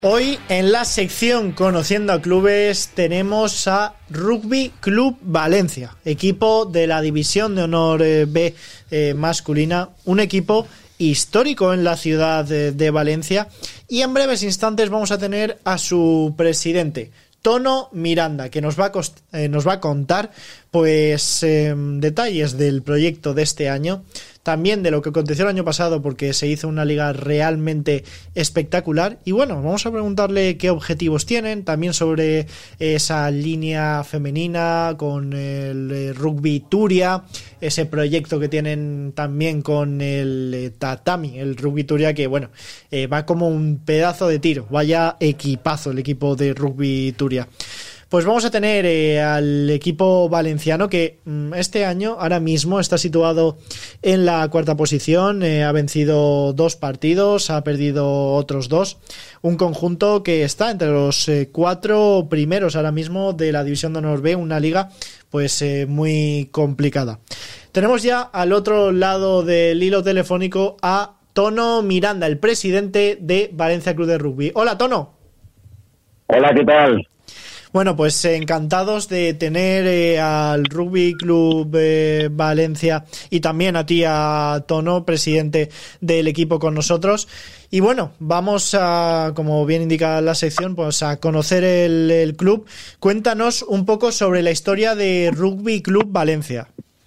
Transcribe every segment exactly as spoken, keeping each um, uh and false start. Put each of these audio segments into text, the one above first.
Hoy en la sección Conociendo a Clubes tenemos a Rugby Club Valencia, equipo de la División de Honor B eh, masculina, un equipo histórico en la ciudad de, de Valencia, y en breves instantes vamos a tener a su presidente, Tono Miranda, que nos va a, cost- eh, nos va a contar pues eh, detalles del proyecto de este año, también de lo que aconteció el año pasado, porque se hizo una liga realmente espectacular. Y bueno, vamos a preguntarle qué objetivos tienen, también sobre esa línea femenina con el Rugby Turia, ese proyecto que tienen también con el Tatami, el Rugby Turia, que bueno, eh, va como un pedazo de tiro. Vaya equipazo el equipo de Rugby Turia. Pues vamos a tener eh, al equipo valenciano que mm, este año ahora mismo está situado en la cuarta posición, eh, ha vencido dos partidos, ha perdido otros dos, un conjunto que está entre los eh, cuatro primeros ahora mismo de la División de Honor B, una liga pues eh, muy complicada. Tenemos ya al otro lado del hilo telefónico a Tono Miranda, el presidente de Valencia Club de Rugby. Hola, Tono. Hola, ¿qué tal? Bueno, pues eh, encantados de tener eh, al Rugby Club eh, Valencia y también a ti, a Tono, presidente del equipo, con nosotros. Y bueno, vamos a, como bien indica la sección, pues a conocer el, el club. Cuéntanos un poco sobre la historia de Rugby Club Valencia.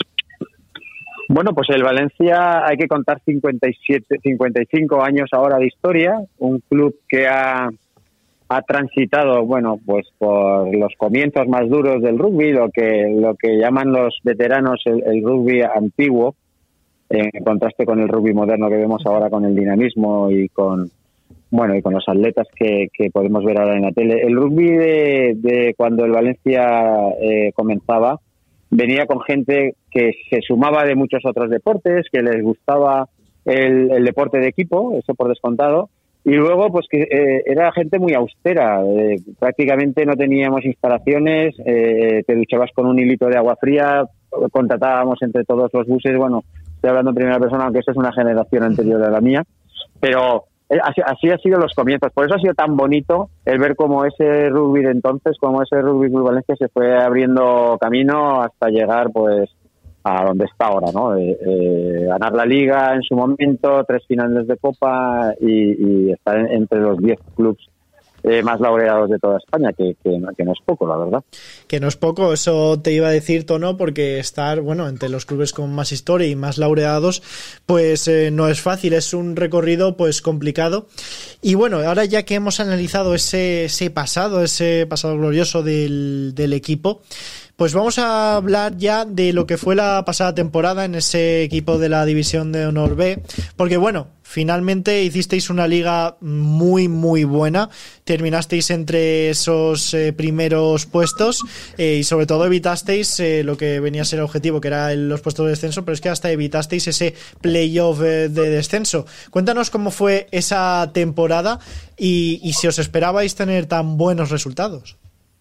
Bueno, pues el Valencia hay que contar cincuenta y siete, cincuenta y cinco años ahora de historia, un club que ha... ha transitado, bueno, pues por los comienzos más duros del rugby, lo que lo que llaman los veteranos el, el rugby antiguo, en contraste con el rugby moderno que vemos ahora, con el dinamismo y con bueno y con los atletas que, que podemos ver ahora en la tele. El rugby de, de cuando el Valencia eh, comenzaba venía con gente que se sumaba de muchos otros deportes, que les gustaba el, el deporte de equipo, eso por descontado. Y luego, pues que eh, era gente muy austera, eh, prácticamente no teníamos instalaciones, eh, te duchabas con un hilito de agua fría, contratábamos entre todos los buses, bueno, estoy hablando en primera persona, aunque esta es una generación anterior a la mía, pero eh, así, así ha sido los comienzos. Por eso ha sido tan bonito el ver cómo ese rugby de entonces, cómo ese Rugby Club Valencia se fue abriendo camino hasta llegar, pues, a donde está ahora, ¿no? Eh, eh, ganar la Liga en su momento, tres finales de Copa y, y estar en, entre los diez clubes eh, más laureados de toda España, que, que, que no es poco, la verdad. Que no es poco, eso te iba a decir, Tono, porque estar, bueno, entre los clubes con más historia y más laureados, pues eh, no es fácil, es un recorrido pues complicado. Y bueno, ahora ya que hemos analizado ese, ese pasado, ese pasado glorioso del, del equipo, pues vamos a hablar ya de lo que fue la pasada temporada en ese equipo de la División de Honor B, porque bueno, finalmente hicisteis una liga muy muy buena, terminasteis entre esos eh, primeros puestos eh, y sobre todo evitasteis eh, lo que venía a ser el objetivo, que era el, los puestos de descenso, pero es que hasta evitasteis ese playoff eh, de descenso. Cuéntanos cómo fue esa temporada y, y si os esperabais tener tan buenos resultados.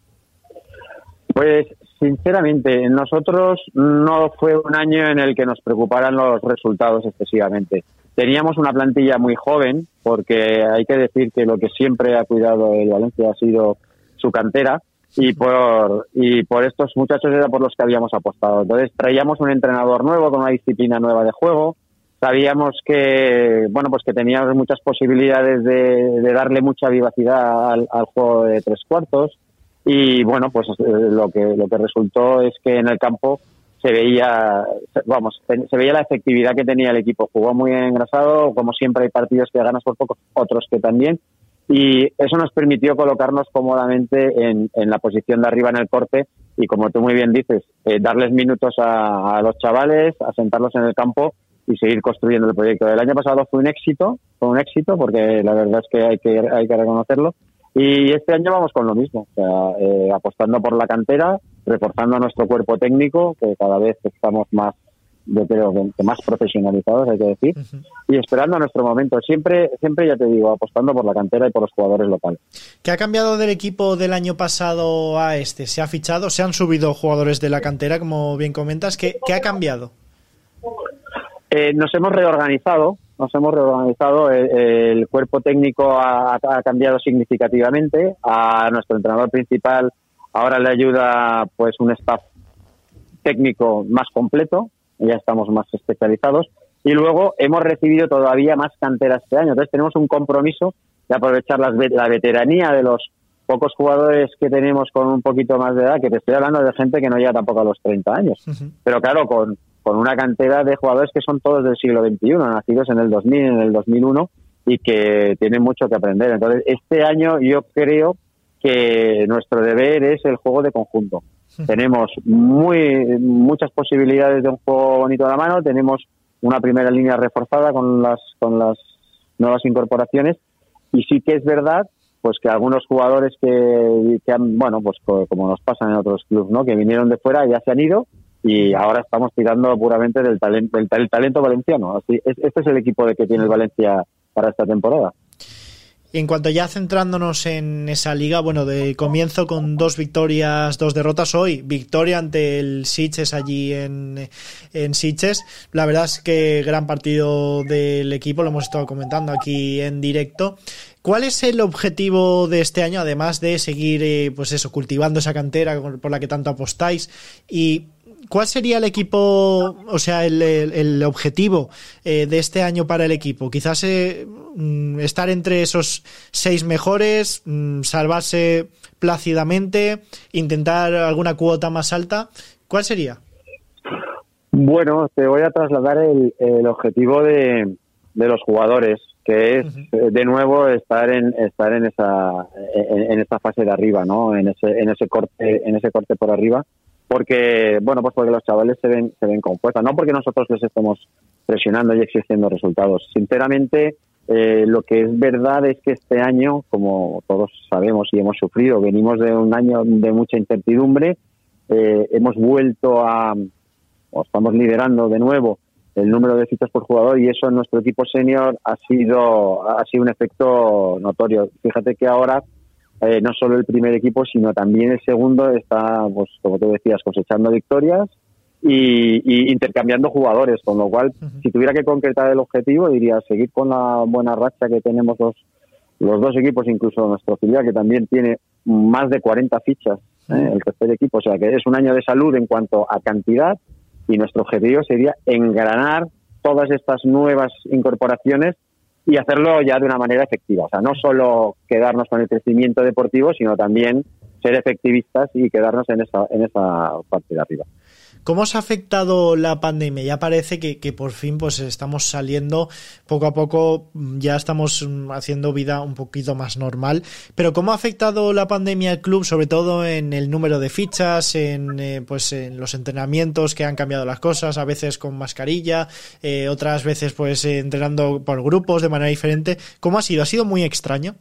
Pues sinceramente, nosotros no fue un año en el que nos preocuparan los resultados excesivamente. Teníamos una plantilla muy joven, porque hay que decir que lo que siempre ha cuidado el Valencia ha sido su cantera, y por y por estos muchachos era por los que habíamos apostado. Entonces traíamos un entrenador nuevo con una disciplina nueva de juego, sabíamos que bueno pues que teníamos muchas posibilidades de, de darle mucha vivacidad al, al juego de tres cuartos. Y bueno, pues eh, lo que lo que resultó es que en el campo se veía, vamos, se veía la efectividad que tenía el equipo. Jugó muy engrasado, como siempre hay partidos que ganas por poco, otros que también, y eso nos permitió colocarnos cómodamente en, en la posición de arriba en el corte y, como tú muy bien dices, eh, darles minutos a, a los chavales, asentarlos en el campo y seguir construyendo el proyecto. El año pasado fue un éxito, fue un éxito porque la verdad es que hay que hay que reconocerlo. Y este año vamos con lo mismo, o sea, eh, apostando por la cantera, reforzando nuestro cuerpo técnico, que cada vez estamos más, yo creo que más profesionalizados, hay que decir, uh-huh. y esperando a nuestro momento. Siempre, siempre ya te digo, apostando por la cantera y por los jugadores locales. ¿Qué ha cambiado del equipo del año pasado a este? ¿Se ha fichado? ¿Se han subido jugadores de la cantera, como bien comentas? ¿Qué, qué ha cambiado? Eh, nos hemos reorganizado, nos hemos reorganizado, el, el cuerpo técnico ha, ha cambiado significativamente, a nuestro entrenador principal ahora le ayuda pues un staff técnico más completo, ya estamos más especializados, y luego hemos recibido todavía más cantera este año, entonces tenemos un compromiso de aprovechar las, la veteranía de los pocos jugadores que tenemos con un poquito más de edad, que te estoy hablando de gente que no llega tampoco a los treinta años, uh-huh. pero claro, con, con una cantidad de jugadores que son todos del siglo veintiuno, nacidos en el dos mil, en el dos mil uno, y que tienen mucho que aprender. Entonces, este año yo creo que nuestro deber es el juego de conjunto. Uh-huh. Tenemos muy muchas posibilidades de un juego bonito a la mano, tenemos una primera línea reforzada con las, con las nuevas incorporaciones, y sí que es verdad pues que algunos jugadores que, que han, bueno, pues como nos pasa en otros clubes, ¿no? Que vinieron de fuera, ya se han ido y ahora estamos tirando puramente del talento, del, del talento valenciano. Así, este es el equipo de que tiene el Valencia para esta temporada. Y en cuanto ya centrándonos en esa liga, bueno, de comienzo con dos victorias, dos derrotas hoy, victoria ante el Sitges allí en, en Sitges, la verdad es que gran partido del equipo, lo hemos estado comentando aquí en directo. ¿Cuál es el objetivo de este año, además de seguir, eh, pues eso, cultivando esa cantera por la que tanto apostáis? Y ¿cuál sería el equipo, o sea, el, el, el objetivo eh, de este año para el equipo? Quizás eh, estar entre esos seis mejores, mm, salvarse plácidamente, intentar alguna cuota más alta. ¿Cuál sería? Bueno, te voy a trasladar el, el objetivo de, de los jugadores, que es uh-huh. de nuevo estar en estar en esa en, en esta fase de arriba, ¿no? En ese en ese corte en ese corte por arriba. Porque, bueno, pues porque los chavales se ven se ven con fuerza, no porque nosotros les estemos presionando y exigiendo resultados. Sinceramente, eh, lo que es verdad es que este año, como todos sabemos y hemos sufrido, venimos de un año de mucha incertidumbre, eh, hemos vuelto a, o estamos liderando de nuevo el número de fichas por jugador y eso en nuestro equipo senior ha sido ha sido un efecto notorio. Fíjate que ahora Eh, no solo el primer equipo, sino también el segundo está, pues como tú decías, cosechando victorias y, y intercambiando jugadores, con lo cual, uh-huh. si tuviera que concretar el objetivo, diría seguir con la buena racha que tenemos los, los dos equipos, incluso nuestro filial, que también tiene más de cuarenta fichas, uh-huh. eh, el tercer equipo, o sea que es un año de salud en cuanto a cantidad y nuestro objetivo sería engranar todas estas nuevas incorporaciones y hacerlo ya de una manera efectiva. O sea, no solo quedarnos con el crecimiento deportivo, sino también ser efectivistas y quedarnos en esa en esa parte de arriba. ¿Cómo os ha afectado la pandemia? Ya parece que, que por fin pues estamos saliendo poco a poco, ya estamos haciendo vida un poquito más normal, pero ¿cómo ha afectado la pandemia al club, sobre todo en el número de fichas, en eh, pues en los entrenamientos que han cambiado las cosas, a veces con mascarilla, eh, otras veces pues eh, entrenando por grupos de manera diferente? ¿Cómo ha sido? ¿Ha sido muy extraño?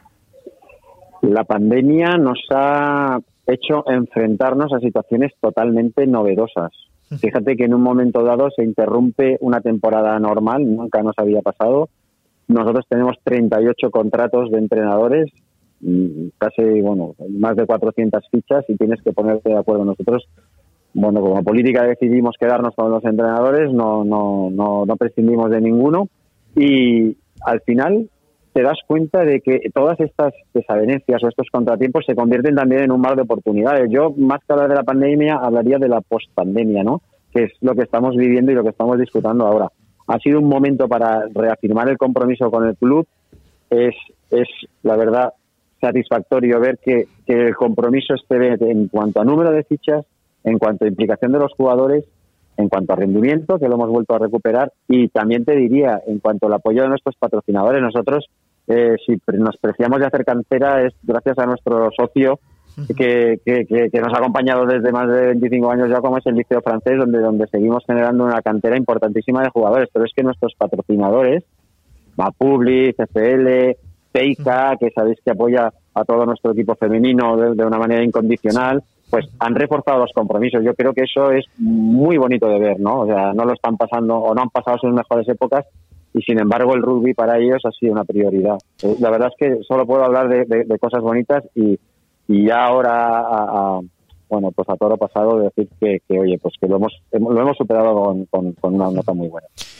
La pandemia nos ha hecho enfrentarnos a situaciones totalmente novedosas. Fíjate que en un momento dado se interrumpe una temporada normal, nunca nos había pasado. Nosotros tenemos treinta y ocho contratos de entrenadores, casi, bueno, más de cuatrocientas fichas y tienes que ponerte de acuerdo. Nosotros, bueno, como política decidimos quedarnos con los entrenadores, no, no, no, no prescindimos de ninguno y al final te das cuenta de que todas estas desavenencias o estos contratiempos se convierten también en un mar de oportunidades. Yo, más que hablar de la pandemia, hablaría de la postpandemia, ¿no? Que es lo que estamos viviendo y lo que estamos disfrutando ahora. Ha sido un momento para reafirmar el compromiso con el club. Es, es la verdad, satisfactorio ver que, que el compromiso esté en cuanto a número de fichas, en cuanto a implicación de los jugadores, en cuanto a rendimiento, que lo hemos vuelto a recuperar, y también te diría, en cuanto al apoyo de nuestros patrocinadores, nosotros, eh, si nos preciamos de hacer cantera, es gracias a nuestro socio, que, que, que, que nos ha acompañado desde más de veinticinco años ya, como es el Liceo Francés, donde, donde seguimos generando una cantera importantísima de jugadores, pero es que nuestros patrocinadores, Mapubli, C F L, Teica, que sabéis que apoya a todo nuestro equipo femenino de, de una manera incondicional, pues han reforzado los compromisos. Yo creo que eso es muy bonito de ver, ¿no? O sea, no lo están pasando o no han pasado sus mejores épocas y sin embargo el rugby para ellos ha sido una prioridad. La verdad es que solo puedo hablar de, de, de cosas bonitas y, y ya ahora, a, a, bueno, pues a todo lo pasado decir que, que oye, pues que lo hemos lo hemos superado con, con, con una nota muy buena.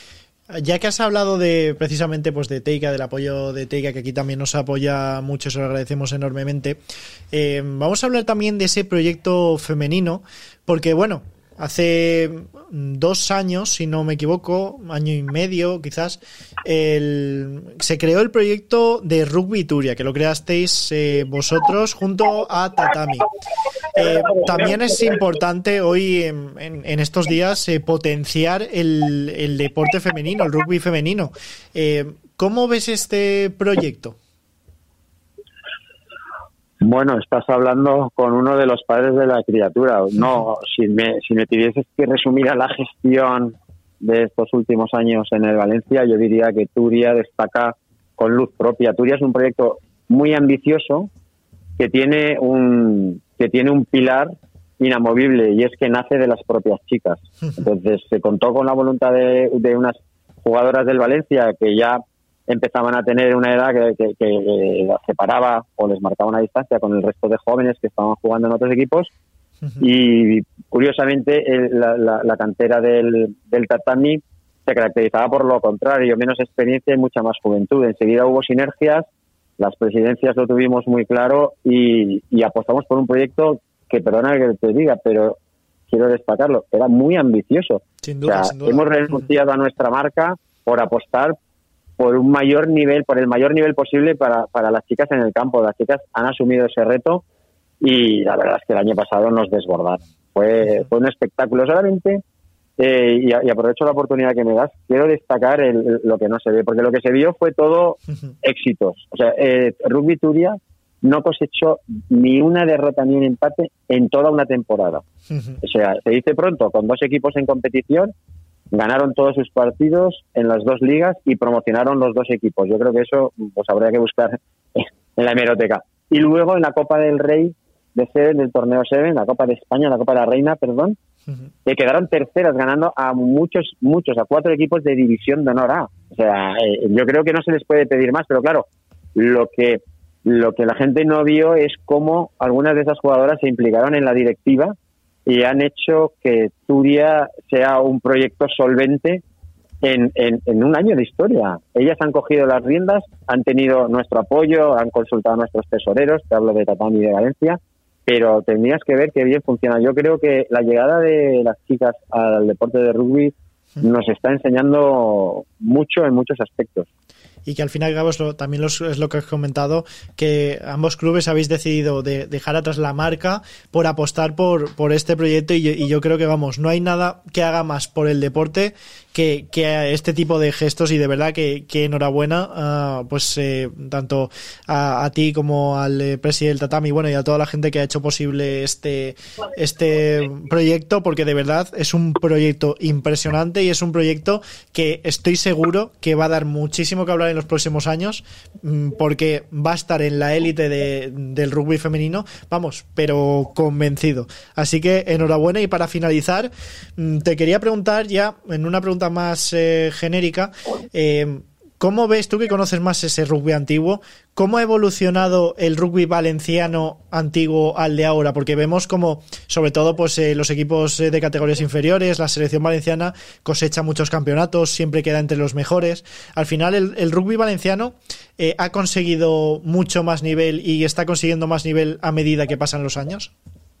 ya que has hablado de precisamente pues de Teica, del apoyo de Teica, que aquí también nos apoya mucho, se lo agradecemos enormemente, eh, vamos a hablar también de ese proyecto femenino, porque bueno, hace dos años, si no me equivoco, año y medio quizás, el, se creó el proyecto de Rugby Turia, que lo creasteis eh, vosotros junto a Tatami. Eh, también es importante hoy, en, en, en estos días, eh, potenciar el, el deporte femenino, el rugby femenino. Eh, ¿Cómo ves este proyecto? Bueno, estás hablando con uno de los padres de la criatura. No, si me, si me tuvieses que resumir a la gestión de estos últimos años en el Valencia, yo diría que Turia destaca con luz propia. Turia es un proyecto muy ambicioso que tiene un que tiene un pilar inamovible, y es que nace de las propias chicas. Entonces se contó con la voluntad de, de unas jugadoras del Valencia que ya empezaban a tener una edad que, que, que las separaba o les marcaba una distancia con el resto de jóvenes que estaban jugando en otros equipos. Uh-huh. Y curiosamente el, la, la, la cantera del, del Tatami se caracterizaba por lo contrario, menos experiencia y mucha más juventud. Enseguida hubo sinergias, las presidencias lo tuvimos muy claro y, y apostamos por un proyecto que, perdona que te diga, pero quiero destacarlo, era muy ambicioso. Sin duda, o sea, sin duda. Hemos renunciado uh-huh. a nuestra marca por apostar por un mayor nivel, por el mayor nivel posible para, para las chicas en el campo. Las chicas han asumido ese reto y la verdad es que el año pasado nos desbordaron. Fue, fue un espectáculo solamente. Eh, y, y aprovecho la oportunidad que me das, quiero destacar el, el, lo que no se ve, porque lo que se vio fue todo éxitos. O sea, eh, Rugby Turia no cosechó ni una derrota ni un empate en toda una temporada. O sea, se dice pronto, con dos equipos en competición, ganaron todos sus partidos en las dos ligas y promocionaron los dos equipos. Yo creo que eso pues habría que buscar en la hemeroteca. Y luego en la Copa del Rey de Seven, del torneo Seven, la Copa de España, la Copa de la Reina, perdón, uh-huh. que quedaron terceras ganando a muchos, muchos, a cuatro equipos de división de honor A. O sea, eh, yo creo que no se les puede pedir más, pero claro, lo que lo que la gente no vio es cómo algunas de esas jugadoras se implicaron en la directiva y han hecho que Turia sea un proyecto solvente en, en, en un año de historia. Ellas han cogido las riendas, han tenido nuestro apoyo, han consultado a nuestros tesoreros, te hablo de Tatami y de Valencia, pero tendrías que ver qué bien funciona. Yo creo que la llegada de las chicas al deporte de rugby nos está enseñando mucho en muchos aspectos. Y que al final, Gabo, es lo, también los, es lo que has comentado, que ambos clubes habéis decidido de dejar atrás la marca por apostar por, por este proyecto y, y yo creo que, vamos, no hay nada que haga más por el deporte que, que este tipo de gestos y de verdad que, que enhorabuena uh, pues eh, tanto a, a ti como al eh, presidente del Tatami, bueno, y a toda la gente que ha hecho posible este, este proyecto, porque de verdad es un proyecto impresionante y es un proyecto que estoy seguro que va a dar muchísimo que hablar en los próximos años, porque va a estar en la élite de, del rugby femenino, vamos, pero convencido. Así que enhorabuena. Y para finalizar, te quería preguntar ya en una pregunta más eh, genérica, eh, ¿cómo ves tú, que conoces más ese rugby antiguo, cómo ha evolucionado el rugby valenciano antiguo al de ahora? Porque vemos como, sobre todo, pues eh, los equipos de categorías inferiores, la selección valenciana cosecha muchos campeonatos, siempre queda entre los mejores. Al final, el, el rugby valenciano eh, ha conseguido mucho más nivel y está consiguiendo más nivel a medida que pasan los años.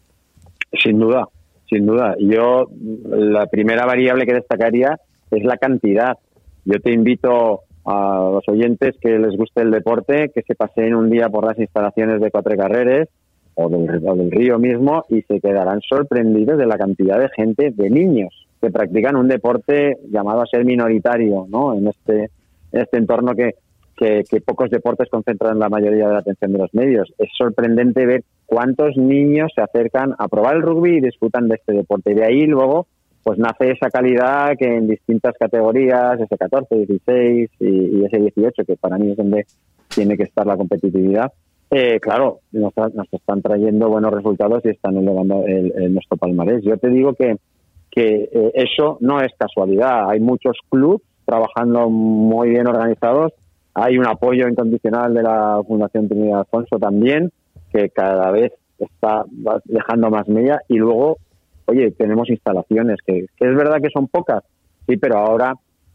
Sin duda, sin duda. Yo, la primera variable que destacaría es la cantidad. Yo te invito a los oyentes que les guste el deporte, que se paseen un día por las instalaciones de Quatre Carreres o del, o del Río mismo y se quedarán sorprendidos de la cantidad de gente, de niños, que practican un deporte llamado a ser minoritario, ¿no? En este, en este entorno que, que, que pocos deportes concentran la mayoría de la atención de los medios. Es sorprendente ver cuántos niños se acercan a probar el rugby y disfrutan de este deporte. Y de ahí luego pues nace esa calidad que en distintas categorías, ese catorce, dieciséis y, y ese dieciocho, que para mí es donde tiene que estar la competitividad, eh, claro, nos, nos están trayendo buenos resultados y están elevando el, el nuestro palmarés. Yo te digo que, que eh, eso no es casualidad. Hay muchos clubes trabajando muy bien organizados, hay un apoyo incondicional de la Fundación Trinidad Alfonso también, que cada vez está dejando más mella, y luego oye, tenemos instalaciones, que, que es verdad que son pocas, sí, pero ahora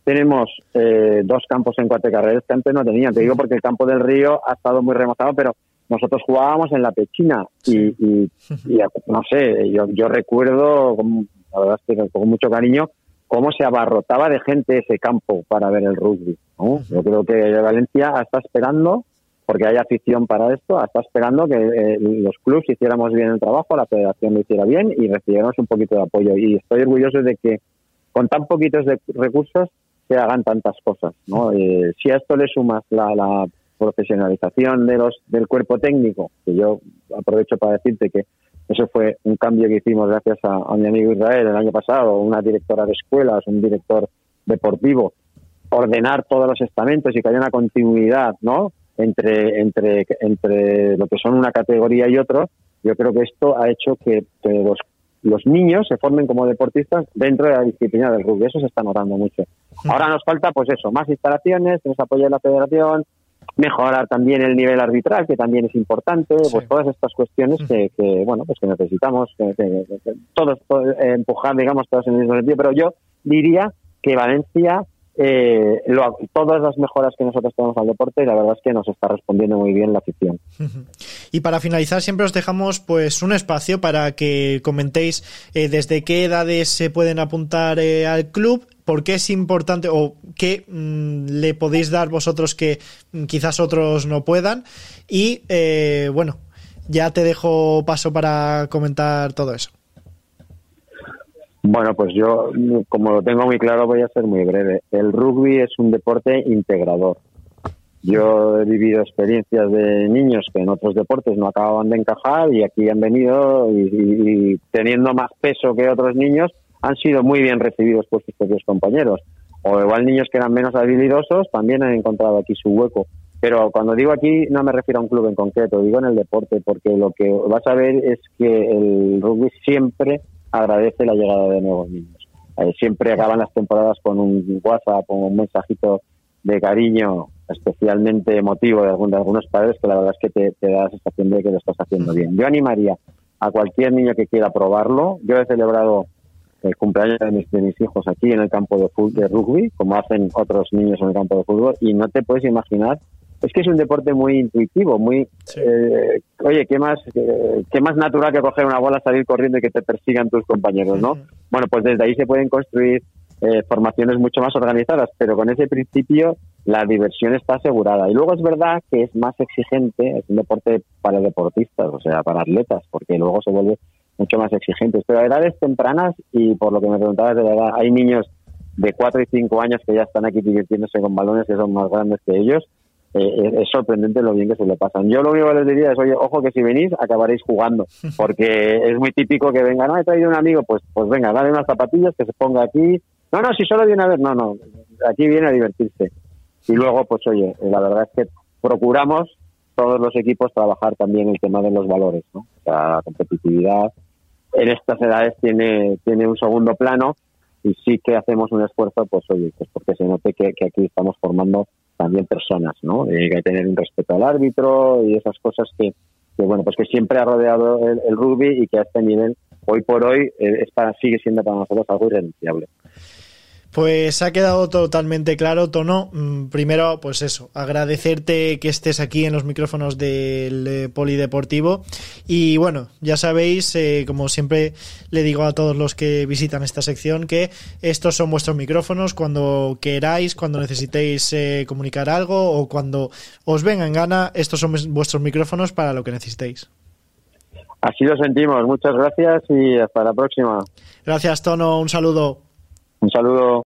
tenemos eh, dos campos en Cuartecarreras que antes no tenían. Te digo porque el campo del Río ha estado muy remozado, pero nosotros jugábamos en la Pechina y, y, y no sé, yo, yo recuerdo, la verdad es que con mucho cariño, cómo se abarrotaba de gente ese campo para ver el rugby, ¿no? Yo creo que Valencia está esperando, porque hay afición para esto, está esperando que eh, los clubes hiciéramos bien el trabajo, la federación lo hiciera bien y recibiéramos un poquito de apoyo. Y estoy orgulloso de que con tan poquitos de recursos se hagan tantas cosas, ¿no? Eh, si a esto le sumas la, la profesionalización de los del cuerpo técnico, que yo aprovecho para decirte que eso fue un cambio que hicimos gracias a, a mi amigo Israel el año pasado, una directora de escuelas, un director deportivo, ordenar todos los estamentos y que haya una continuidad, ¿no?, entre entre entre lo que son una categoría y otro. Yo creo que esto ha hecho que, que los los niños se formen como deportistas dentro de la disciplina del rugby. Eso se está notando mucho. Ahora nos falta, pues eso, más instalaciones, que nos apoye la federación, mejorar también el nivel arbitral, que también es importante, sí. Pues todas estas cuestiones que, que bueno, pues que necesitamos, que, que, que todos, todos eh, empujar, digamos, todos en el mismo sentido. Pero yo diría que Valencia, eh, lo, todas las mejoras que nosotros tenemos al deporte, la verdad es que nos está respondiendo muy bien la afición. Y para finalizar, siempre os dejamos pues un espacio para que comentéis eh, desde qué edades se pueden apuntar eh, al club, por qué es importante o qué mmm, le podéis dar vosotros que mmm, quizás otros no puedan. Y eh, bueno, ya te dejo paso para comentar todo eso. Bueno, pues yo, como lo tengo muy claro, voy a ser muy breve. El rugby es un deporte integrador. Yo he vivido experiencias de niños que en otros deportes no acababan de encajar y aquí han venido y, y, y teniendo más peso que otros niños han sido muy bien recibidos por sus propios compañeros. O igual niños que eran menos habilidosos también han encontrado aquí su hueco. Pero cuando digo aquí no me refiero a un club en concreto, digo en el deporte, porque lo que vas a ver es que el rugby siempre agradece la llegada de nuevos niños. Eh, siempre acaban las temporadas con un WhatsApp, con un mensajito de cariño especialmente emotivo de, algún, de algunos padres, que la verdad es que te, te da la sensación de que lo estás haciendo bien. Yo animaría a cualquier niño que quiera probarlo. Yo he celebrado el cumpleaños de mis, de mis hijos aquí en el campo de, fútbol, de rugby, como hacen otros niños en el campo de fútbol, y no te puedes imaginar. Es que es un deporte muy intuitivo, muy... Sí. Eh, oye, ¿qué más eh, qué más natural que coger una bola, salir corriendo y que te persigan tus compañeros, ¿no? Uh-huh. Bueno, pues desde ahí se pueden construir eh, formaciones mucho más organizadas, pero con ese principio la diversión está asegurada. Y luego es verdad que es más exigente, es un deporte para deportistas, o sea, para atletas, porque luego se vuelve mucho más exigente. Pero a edades tempranas, y por lo que me preguntabas de la edad, hay niños de cuatro y cinco años que ya están aquí divirtiéndose con balones que son más grandes que ellos. Eh, es sorprendente lo bien que se le pasan. Yo lo único que les diría es, oye, ojo que si venís acabaréis jugando, porque es muy típico que venga, no, he traído un amigo, pues pues venga, dale unas zapatillas, que se ponga aquí. No, no, si solo viene a ver, no, no, aquí viene a divertirse. Y luego, pues oye, la verdad es que procuramos todos los equipos trabajar también el tema de los valores, ¿no? O sea, la competitividad en estas edades tiene tiene un segundo plano y sí que hacemos un esfuerzo, pues oye, pues porque se note que, que aquí estamos formando también personas, ¿no? Eh, que hay que tener un respeto al árbitro y esas cosas que, que bueno, pues que siempre ha rodeado el, el rugby y que a este nivel, hoy por hoy, eh, es para, sigue siendo para nosotros algo irrenunciable. Pues ha quedado totalmente claro, Tono. Primero, pues eso, agradecerte que estés aquí en los micrófonos del eh, Polideportivo. Y bueno, ya sabéis, eh, como siempre le digo a todos los que visitan esta sección, que estos son vuestros micrófonos cuando queráis, cuando necesitéis eh, comunicar algo o cuando os venga en gana, estos son vuestros micrófonos para lo que necesitéis. Así lo sentimos. Muchas gracias y hasta la próxima. Gracias, Tono. Un saludo. Un saludo.